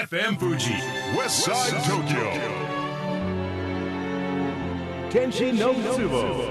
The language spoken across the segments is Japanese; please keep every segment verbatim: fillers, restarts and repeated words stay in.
エフエム Fuji West Side Tokyo 天使の壺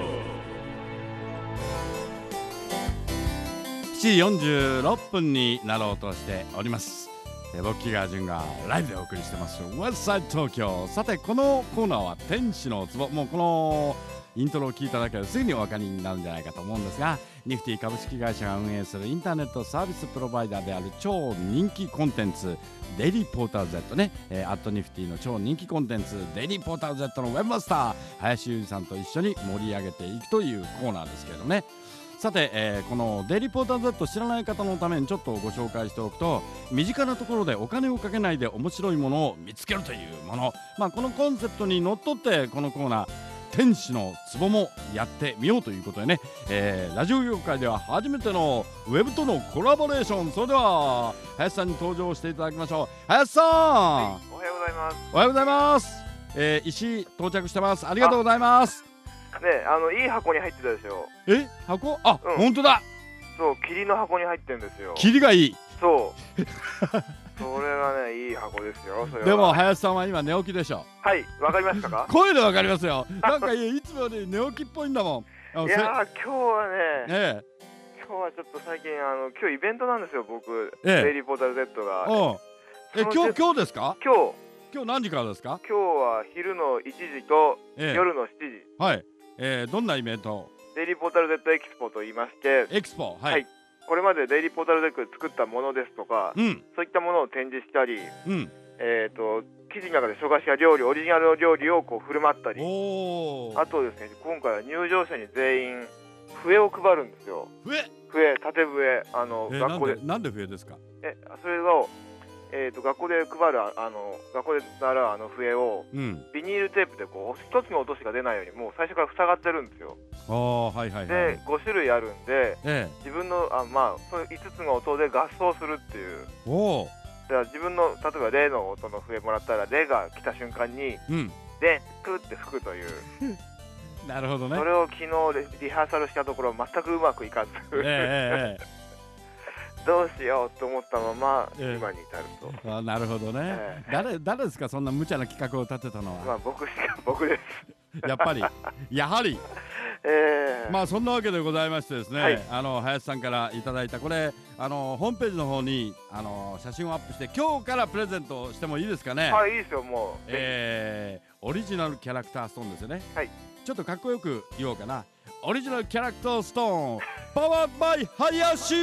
しちじよんじゅうろっぷんになろうとしております。え僕木川淳がライブでお送りしてます West Side Tokyo。 さてこのコーナーは天使の壺、もうこのイントロを聞いただけですぐにお分かりになるんじゃないかと思うんですが、ニフティ株式会社が運営するインターネットサービスプロバイダーである超人気コンテンツデイリーポータル Z ね、えー、アットニフティの超人気コンテンツデイリーポータル Z のウェブマスター林裕二さんと一緒に盛り上げていくというコーナーですけれどね。さて、えー、このデイリーポータル Z 知らない方のためにちょっとご紹介しておくと、身近なところでお金をかけないで面白いものを見つけるというもの、まあ、このコンセプトにのっとってこのコーナー天使の壺もやってみようということでね、えー、ラジオ業界では初めてのウェブとのコラボレーション。それでは林さんに登場していただきましょう。林さん、 はい、おはようございます。 おはようございます、えー、石到着してます。ありがとうございます。 ね、あのいい箱に入ってたでしょ。 え、箱？あ、 うん、 本当だ。 そう、霧の箱に入ってるんですよ。 霧がいい。 そうそれがね、いい箱ですよ。それはでも林さんは今寝起きでしょ。 はい、わかりましたか？ 声でわかりますよ。なんかいつもより寝起きっぽいんだもん。 いやー、今日はね、 ええ、 今日はちょっと最近あの今日イベントなんですよ、僕、 ええ、 デイリーポータル Z が。 おえ、今日今日ですか？ 今日今日何時からですか？ 今日は昼のいちじと夜のしちじ、 ええ、はい、えー、どんなイベント？ デイリーポータル Z エキスポと言いまして、 エキスポ、はい、 はい、これまでデイリーポータル Z で作ったものですとか、 うん、 そういったものを展示したり、 うん、 えーと記事の中で紹介した料理、オリジナルの料理をこう振る舞ったり、 おあとですね、今回は入場者に全員笛を配るんですよ。 笛、 笛、縦笛、あの、 えー、 学校で、 なんで笛ですか？ え、それを、えーと学校で配るあの学校で習うあの笛を、うん、ビニールテープでこう一つの音しか出ないようにもう最初から塞がってるんですよ。 ああ、はいはいはい。 でご種類あるんで、 ええ、 自分のあまあそのいつつの音で合奏するっていう。 おお。 だから自分の例えばレの音の笛もらったらレが来た瞬間に、うん、でクって吹くというなるほどね。 それを昨日リハーサルしたところ全くうまくいかず、ええええどうしようと思ったまま今に至ると、 えー、あ、なるほどね、えー、誰, 誰ですかそんな無茶な企画を立てたのは。 まあ僕しか僕ですやっぱりやはり、 えー、 まあそんなわけでございましてですね、はい、あの林さんからいただいたこれあのホームページの方にあの写真をアップして今日からプレゼントしてもいいですかね？ はい、いいですよ。もう、 えー、オリジナルキャラクターストーンですよね。 はい、 ちょっとかっこよく言おうかな。オリジナルキャラクターストーンパワーバイ林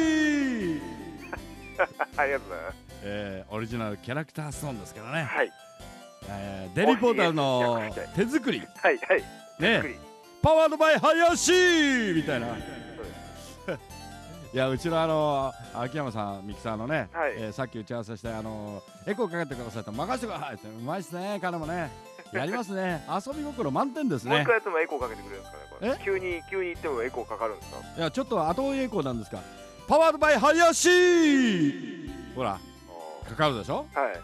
ありがとうございます、 えー、オリジナルキャラクターストーンですからね。 はい、 えー、デイリーポータルの手作り、 はいはい、 ね、パワードバイ林みたいな。いや、うちのあの秋山さんミキサーのね、はい、えー、さっき打ち合わせしてあのエコーかけてくださいと任せてくださいって。うまいっすね、彼もね。やりますね。遊び心満点ですね。 もう一回やってもエコーかけてくれるんですかね、これ。急に急に言ってもエコーかかるんですか？ いや、ちょっと後追いエコーなんですか。パワードバイ林、ほらかかるでしょ。 はい、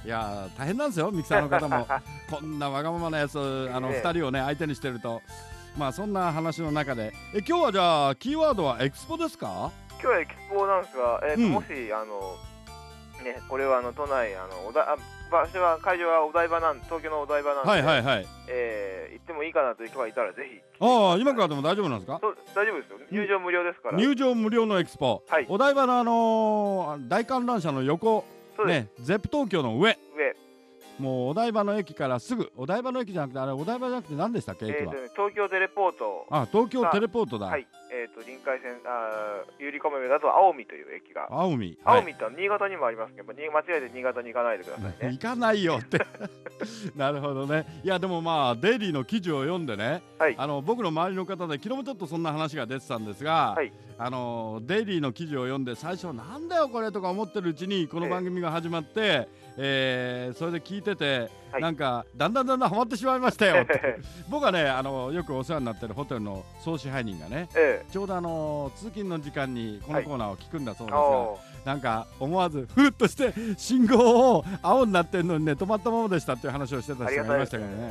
いや大変なんですよ、ミキサーの方もこんなわがままなやつあのふたりをね相手にしてると。まあそんな話の中で、え今日はじゃあキーワードはエキスポですか？ 今日はエキスポなんですが、えーとうん、もしあのね、これはあの都内あのおだあ場所は会場はお台場なん東京のお台場なんで、はいはいはい、えー、行ってもいいかなという人がいたらぜひ。 ああ、今からでも大丈夫なんですか？ そう、大丈夫ですよ。入場無料ですから。 入場無料のエキスポ、はい、お台場のあのー、大観覧車の横ね、ゼップ東京の上上もうお台場の駅からすぐ、お台場の駅じゃなくてあれお台場じゃなくて何でしたっけ、駅は。 えーと、東京テレポート。 あ、東京テレポートだ。 はい、えーと臨海線あゆりかもめだと青海という駅が。 青海、 青海って新潟にもありますけど、間違えて新潟に行かないでくださいね。 行かないよってなるほどね。いやでもまあデイリーの記事を読んでね、はい、あの僕の周りの方で昨日もちょっとそんな話が出てたんですが、はい、あのデイリーの記事を読んで最初なんだよこれとか思ってるうちにこの番組が始まって、えーえー、それで聞いてて、はい、なんかだんだんだんだんハマってしまいましたよって僕はねあのよくお世話になってるホテルの総支配人がね、ええ、ちょうどあの通勤の時間にこのコーナーを聞くんだそうですが、はい、なんか思わずふっとして信号を青になってるのにね止まったままでしたっていう話をしてた人がいましたけどね。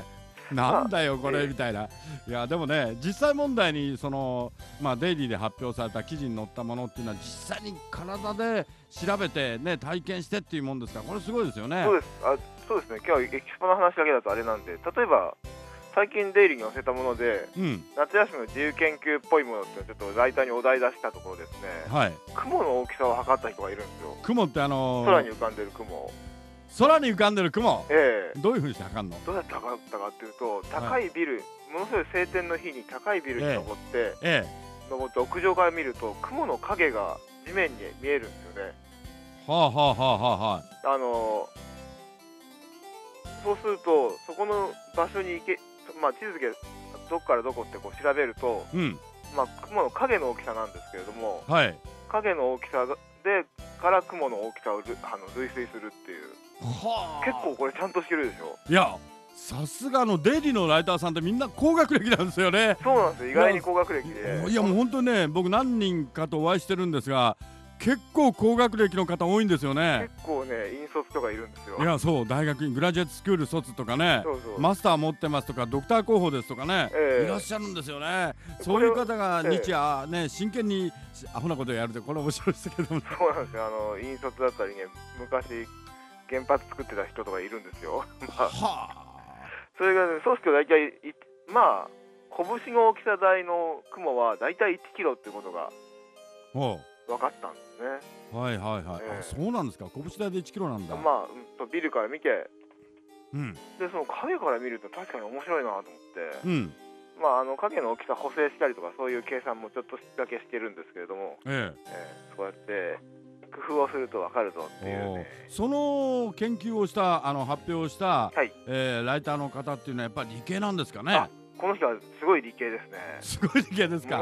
なんだよこれみたいな。いやでもね、実際問題にその、まあ、デイリーで発表された記事に載ったものっていうのは実際に体で調べてね体験してっていうもんですから、これすごいですよね。 そうです。あ、そうですね。今日はエキスポの話だけだとあれなんで、例えば最近デイリーに載せたもので、うん、夏休みの自由研究っぽいものってちょっとライターにお題出したところですね、はい、雲の大きさを測った人がいるんですよ。 雲ってあのー、 空に浮かんでる雲、 空に浮かんでる雲、 ええ、 どういうふうにして測るの？ どうやって測ったかっていうと、高いビル、はい、ものすごい晴天の日に高いビルに登って、ええええ、登って屋上から見ると雲の影が地面に見えるんですよね。 はあはあはあはあはあ、あのー、そうするとそこの場所に行け、まあ、地図でどこからどこってこう調べると、うん、まあ、雲の影の大きさなんですけれども、はい、影の大きさでから雲の大きさをあの類推するっていう、はあ、結構これちゃんとしてるでしょ。 いやさすがのデイリーのライターさんってみんな高学歴なんですよね。 そうなんですよ、意外に高学歴で。 いやもう本当にね、僕何人かとお会いしてるんですが、結構高学歴の方多いんですよね。 結構ね、引率とかいるんですよ。 いやそう、大学院グラジュエットスクール卒とかね、そうそう、マスター持ってますとかドクター候補ですとかね、えー、いらっしゃるんですよね。そういう方が日夜ね、真剣にアホなことをやるって、これ面白いですけども、ね、 そうなんですよ。あの引率だったりね、昔原発作ってた人とかいるんですよ。まあ、はあ、それが、ね、そうすると大体まあ拳の大きさ大の雲は大体いちキロってことが分かったんですね。 はいはいはい、えー、あ、そうなんですか。拳大でいちキロなんだ。 まあ、うん、ビルから見て、うん、でその影から見ると確かに面白いなと思って、うん、まあ、あの影の大きさ補正したりとかそういう計算もちょっとだけしてるんですけれども、えーえー、そうやって工夫をすると分かるぞっていう、ね、 その研究をしたあの発表した、はい、えー、ライターの方っていうのはやっぱり理系なんですかね。あ、 この人はすごい理系ですね。 すごい理系ですか。 うん、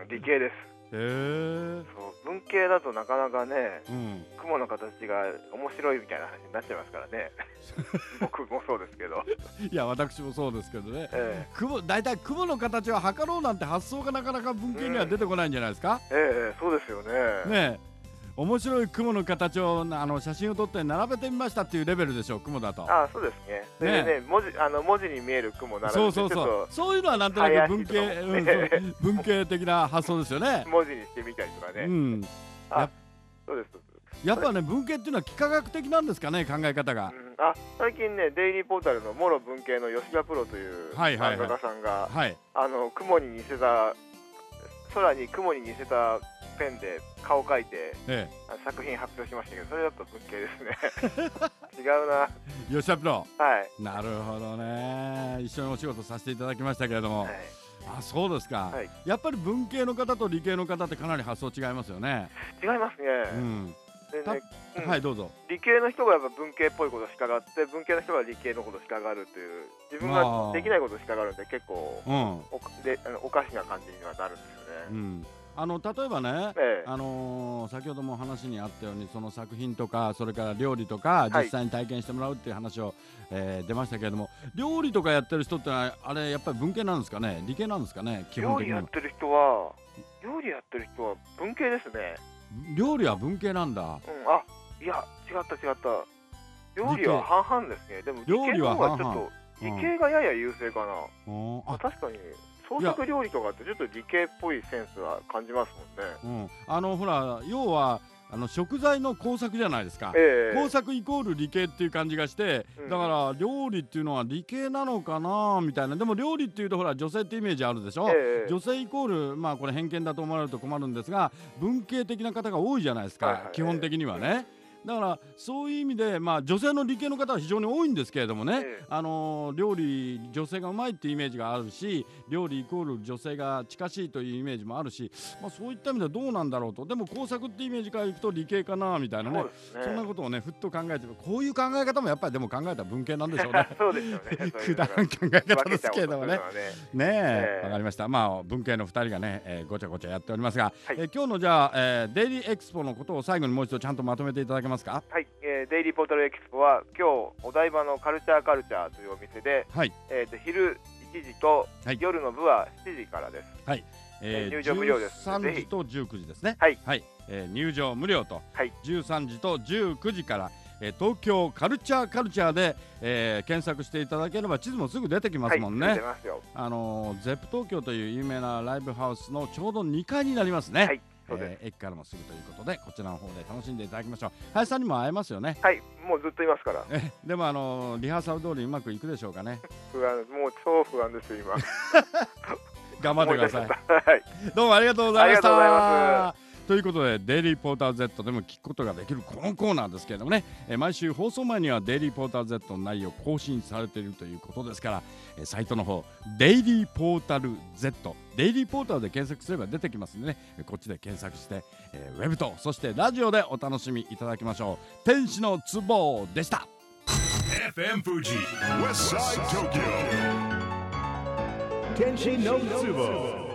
理系です。へー、そう、文系だとなかなかね、うん、雲の形が面白いみたいな話になっちゃいますからね。僕もそうですけど。 いや私もそうですけどね、えー、雲、だいたい雲の形を測ろうなんて発想がなかなか文系には出てこないんじゃないですか。 うん、ええー、そうですよね。 ねえ、面白い雲の形をあの写真を撮って並べてみましたっていうレベルでしょう、雲だと。 ああ、そうですね。でね、ね、文字、あの文字に見える雲並べて、そうそうそう、 そういうのはなんとなく文系、うん、文系的な発想ですよね。 文字にしてみたりとかね。うん。あ、そうです。 やっぱね、文系っていうのは幾何学的なんですかね、考え方が。 うん、あ、最近ね、デイリーポータルのもろ文系の吉田プロという漫画家さんが、はい、あの雲に似せた、空に雲に似せたペンで顔描いて、ええ、作品発表しましたけど、それだと文系ですね。違うな。 吉田プロ、 はい、 なるほどね。一緒にお仕事させていただきましたけれども、はい、あ、そうですか、はい、やっぱり文系の方と理系の方ってかなり発想違いますよね。 違いますね、うん、でね、 うん、はい、どうぞ。 理系の人がやっぱ文系っぽいことをしかがって、文系の人が理系のことをしかがるという、自分ができないことをしかがるんで、結構、うん、お, であのおかしな感じにはなるんですよね。うん、 あの例えばね、ええ、あのー、先ほども話にあったように、その作品とかそれから料理とか実際に体験してもらうっていう話を、はい、えー、出ましたけれども、料理とかやってる人ってのはあれやっぱり文系なんですかね、理系なんですかね。基本的に料理やってる人は料理やってる人は文系ですね。 料理は文系なんだ。うん、 あ、いや違った違った、料理は半々ですね。でも理系の方がちょっと理系がやや優勢かな。うん、あ、確かに創作料理とかってちょっと理系っぽいセンスは感じますもんね。 うん、あのほら、要はあの食材の工作じゃないですか、えー、工作イコール理系っていう感じがして、うん、だから料理っていうのは理系なのかなみたいな。でも料理っていうとほら女性ってイメージあるでしょ、えー、女性イコール、まあこれ偏見だと思われると困るんですが、文系的な方が多いじゃないですか、はいはい、基本的にはね、うん、だからそういう意味で、まあ、女性の理系の方は非常に多いんですけれどもね、ええ、あのー、料理女性がうまいっていうイメージがあるし、料理イコール女性が近しいというイメージもあるし、まあ、そういった意味ではどうなんだろうと。でも工作ってイメージからいくと理系かなみたいな ね, そ, ねそんなことをねふっと考えて、こういう考え方もやっぱりでも考えたら文系なんでしょうね。 そうですよね。 くだらん考え方ですけれどもね。ねえ、わかりました。まあ文系のふたりがね、えー、ごちゃごちゃやっておりますが、はい、えー、今日のじゃあ、えー、デイリーエクスポのことを最後にもう一度ちゃんとまとめていただけますか。 はい、えー、デイリーポータルエキスポは今日お台場のカルチャーカルチャーというお店で、はい、えー、と昼いちじと夜の部はしちじからです。はい、えー、入場無料です。 じゅうさんじとじゅうくじですね。 はい、 はい、えー、入場無料と、はい、じゅうさんじとじゅうくじからえー、東京カルチャーカルチャーで、えー、検索していただければ地図もすぐ出てきますもんね、 はい、出ますよ。 あのー、ゼップ東京という有名なライブハウスのちょうどにかいになりますね。はい、そうです。えー、駅からもすぐということでこちらの方で楽しんでいただきましょう。林さんにも会えますよね。 はい、もうずっといますから。 えでもあのー、リハーサル通りうまくいくでしょうかね。 不安、もう超不安です今頑張ってください。 はい、 どうもありがとうございました。 ありがとうございます。 ということでデイリーポーター Z でも聞くことができるこのコーナーですけれどもね、え毎週放送前にはデイリーポーター Z の内容更新されているということですから、えサイトの方デイリーポータル Z デイリーポーターで検索すれば出てきますんでね、こっちで検索して、えー、ウェブとそしてラジオでお楽しみいただきましょう。天使の壺でした。 エフエム 富士 Westside Tokyo 天使の壺